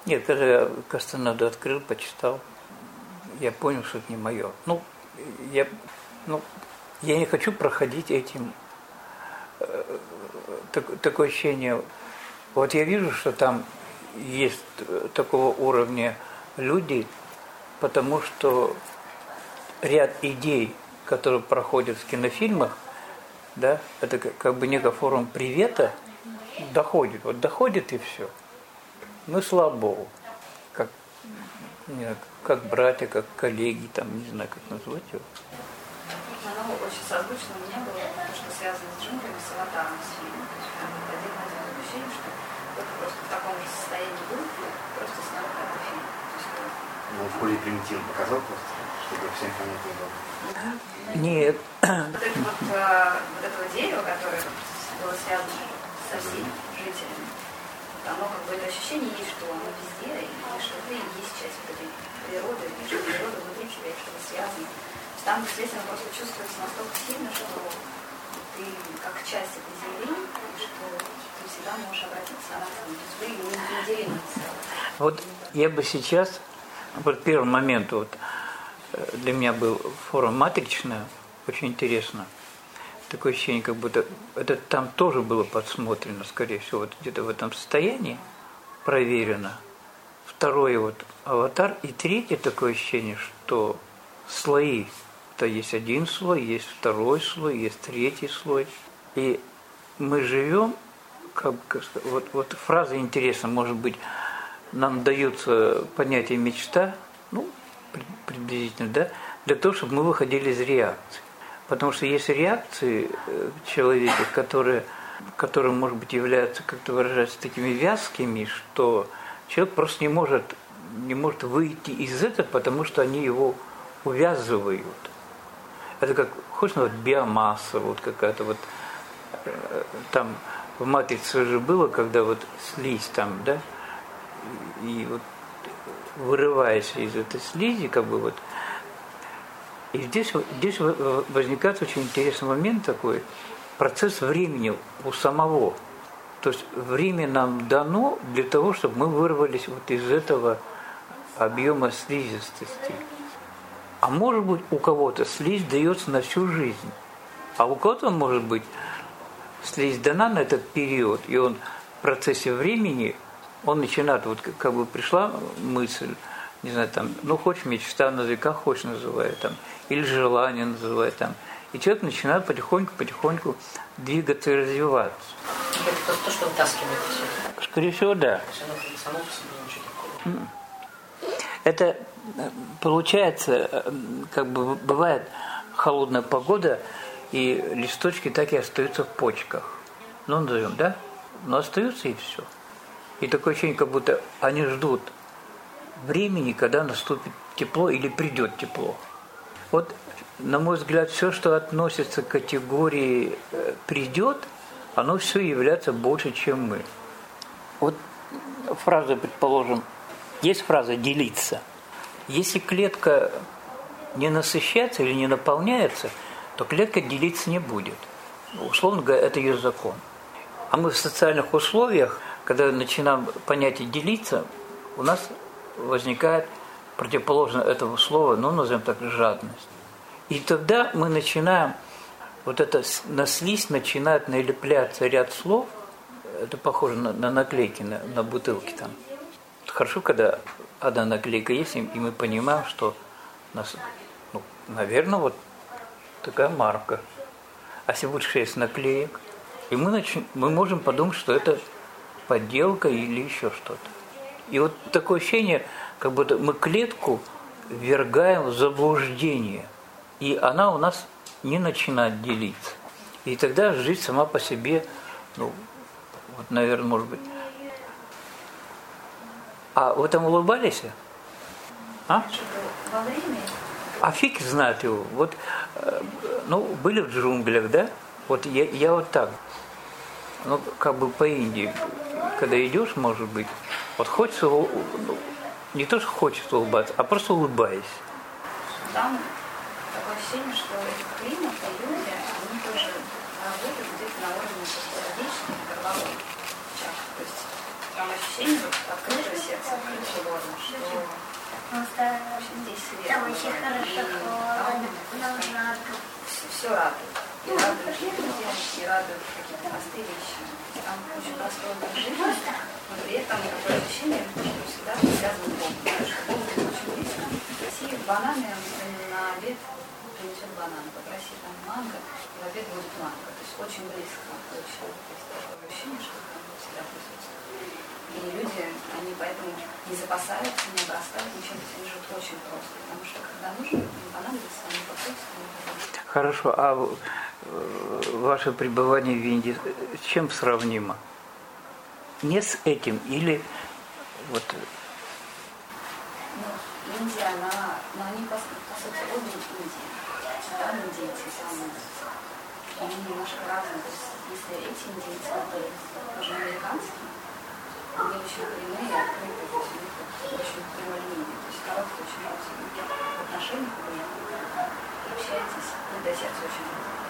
Нет, когда я Кастанеду открыл, почитал, я понял, что это не мое. Я, ну, я не хочу проходить этим. Такое ощущение. Вот я вижу, что там есть такого уровня люди, потому что ряд идей, которые проходят в кинофильмах, да, это как бы некая форма привета, доходит. Вот доходит и все. Ну, слава Богу. Как, не знаю, как братья, как коллеги, там, не знаю, как назвать его. Оно очень созвучно у меня было, то, что связано с джунглями, с аватаром, с фильмом. То есть прям один ощущение, что кто-то просто в таком же состоянии был, просто снял какой-то фильм. Ну, более примитивно показал просто, чтобы всем понятно было. Нет. Вот этого дерева, которое было связано со всеми жителями, оно как бы это ощущение есть, что оно везде, и что ты есть часть вот этой природы, и что природа внутри тебя, и что-то связано. Там действительно просто чувствуется настолько сильно, что ты как часть этой земли, и что ты всегда можешь обратиться на это. То есть вы неделимы целым. Вот я бы сейчас, вот первый момент, вот для меня был форма матричная, очень интересно. Такое ощущение, как будто это там тоже было подсмотрено, скорее всего, вот где-то в этом состоянии, проверено. Второе вот аватар. И третье такое ощущение, что слои. То есть один слой, есть второй слой, есть третий слой. И мы живем, вот фраза интересна, может быть, нам дается понятие мечта, приблизительно, да, для того, чтобы мы выходили из реакции. Потому что есть реакции человека, которые, может быть, являются, как-то выражаются, такими вязкими, что человек просто не может выйти из этого, потому что они его увязывают. Это как, хочешь, вот биомасса, вот какая-то вот, там в матрице же было, когда вот слизь там, да, и вот вырываясь из этой слизи, как бы вот, и здесь возникает очень интересный момент такой, процесс времени у самого. То есть время нам дано для того, чтобы мы вырвались вот из этого объема слизистости. А может быть, у кого-то слизь дается на всю жизнь, а у кого-то, может быть, слизь дана на этот период, и он в процессе времени, он начинает, вот как бы пришла мысль, не знаю, там, хочешь мечта, назови, как хочешь называй, там, или желание называй, там, и человек начинает потихоньку двигаться и развиваться. Это просто то, что вытаскивает все. Скорее всего, да. Само по себе ничего такого. Это получается, как бы бывает холодная погода, и листочки так и остаются в почках. Назовем, да? Но остаются и все. И такое ощущение, как будто они ждут времени, когда наступит тепло или придет тепло. Вот, на мой взгляд, все, что относится к категории «придет», оно все является больше, чем мы. Вот фраза, предположим, есть фраза «делиться». Если клетка не насыщается или не наполняется, то клетка делиться не будет. Условно говоря, это ее закон. А мы в социальных условиях, когда начинаем понятие «делиться», у нас возникает противоположное этому слову, назовем так, жадность. И тогда мы начинаем, вот это на слизь начинает налепляться ряд слов, это похоже на наклейки, на бутылки там. Хорошо, когда одна наклейка есть, и мы понимаем, что у нас, наверное, вот такая марка. А если будет 6 наклеек, и мы можем подумать, что это подделка или еще что-то. И вот такое ощущение, как будто мы клетку ввергаем в заблуждение, и она у нас не начинает делиться. И тогда жизнь сама по себе, наверное, может быть. А вы там улыбались? А? Во время? А фиг знает его. Вот, были в джунглях, да? Вот я вот так. Как бы по Индии, когда идешь, может быть, вот хочется, не то, что хочется улыбаться, а просто улыбаясь. Там такое ощущение, что климат и люди, они тоже работают где-то на уровне сердечной и горловой чакры. То есть там ощущение открытого сердца, открытого Очень хорошо. Все радует. И радует люди, и радует какие-то простые вещи. Там очень простое жизнь, но при этом такое ощущение, что всегда связано с Богом. Что Бог очень близко. Попроси бананы на обед, принесет бананы. Попроси там манго, и в обед будет манго. То есть очень близко. Очень. То есть такое ощущение, что там всегда присутствует. И люди, они поэтому не запасаются, не обрастают ничем, они живут очень просто. Потому что когда нужно, им понадобится, они покупаются, они покупаются. Хорошо, а ваше пребывание в Индии с чем сравнимо? Не с этим или вот... Ну, Индия, они по сути обе Индии. Там индейцы, там они немножко разные. То есть если эти индейцы были уже американские, они очень коренные, открытые, то есть у них очень прямолинейные, то есть короткие, очень родственные в отношениях были. Общаетесь, и до сердца очень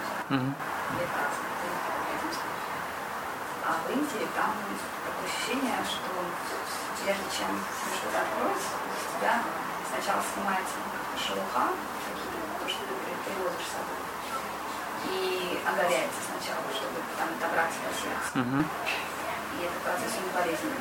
А в Индии там такое ощущение, что прежде чем что-то откроется, с тебя сначала снимается шелуха, то, что ты привозишь с собой, и огоряется сначала, чтобы там добраться до сердца. И этот процесс он болезненный.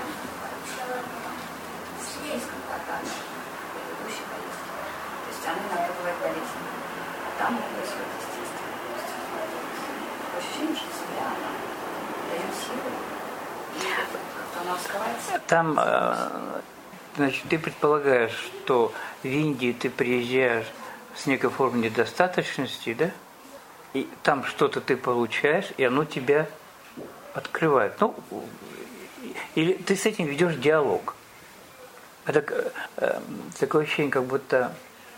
С близком хватает предыдущей болезни. То есть она иногда бывает болезненной. А там происходит естественно. Такое ощущение, что себя она дает силу, и как-то она вскрывается. Там, значит, ты предполагаешь, что в Индии ты приезжаешь с некой формой недостаточности, да? И там что-то ты получаешь, и оно тебя открывает. Ну, или ты с этим ведешь диалог. Это такое ощущение, как будто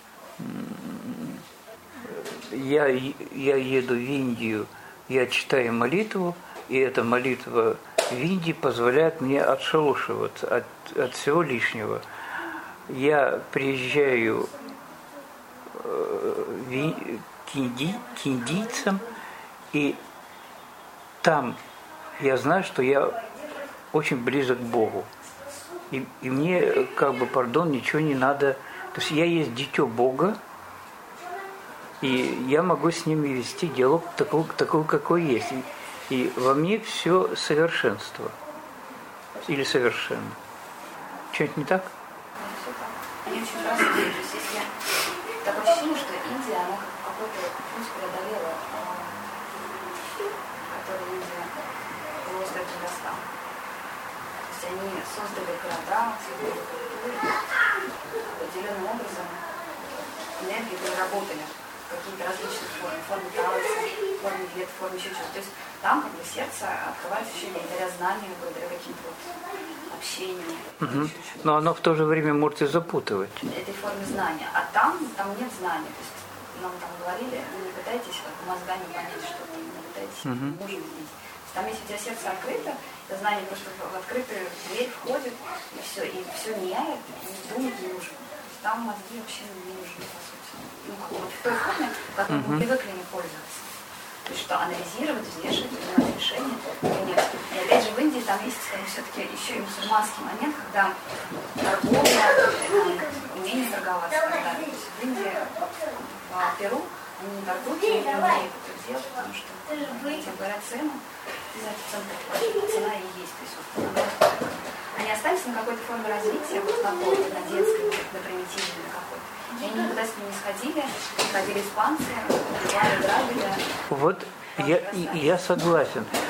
я еду в Индию, я читаю молитву, и эта молитва в Индии позволяет мне отшелушиваться от всего лишнего. Я приезжаю к индийцам, и там я знаю, что я очень близок к Богу. И мне, как бы, ничего не надо. То есть я есть дитё Бога, и я могу с ними вести диалог такой какой есть. И во мне все совершенство. Или совершенно. Что-нибудь не так? Все так. Они очень разные. То есть если такое ощущение, что Индия, она какой-то путь преодолела, который Индия полуостров Казахстан. То есть они создали города, создали культуру, определенным образом энергию переработали в какие-то различные формы, формы танца, формы вет, формы еще чего-то. То есть там как бы сердце открывается еще благодаря знанию, благодаря каким-то общению. Но оно в то же время может и запутывать. Этой форме знания. А там нет знания. То есть нам там говорили, вы не пытаетесь как мозгами понять что-то, не пытаетесь мужем здесь. Там, если у тебя сердце открыто, это знание просто в открытую дверь входит, и все меняет, и думать не нужно. Там мозги вообще не нужны, по сути. Ну, как вот в той форме, в которой мы привыкли не пользоваться. То есть, что анализировать, взвешивать, принимать решения, нет. И опять же, в Индии там есть все-таки еще и мусульманский момент, когда торговля, умение торговаться. Когда, то есть в Индии, в Перу, они не торгуют, они не умеют это делать, потому что этим говорят цену, и за эту цену цена и есть. То есть, вот, они остались на какой-то форме развития, вот на детской, на примитивной, на какой-то. И они никуда с ним не сходили, ходили испанцы, грабили. Вот я согласен.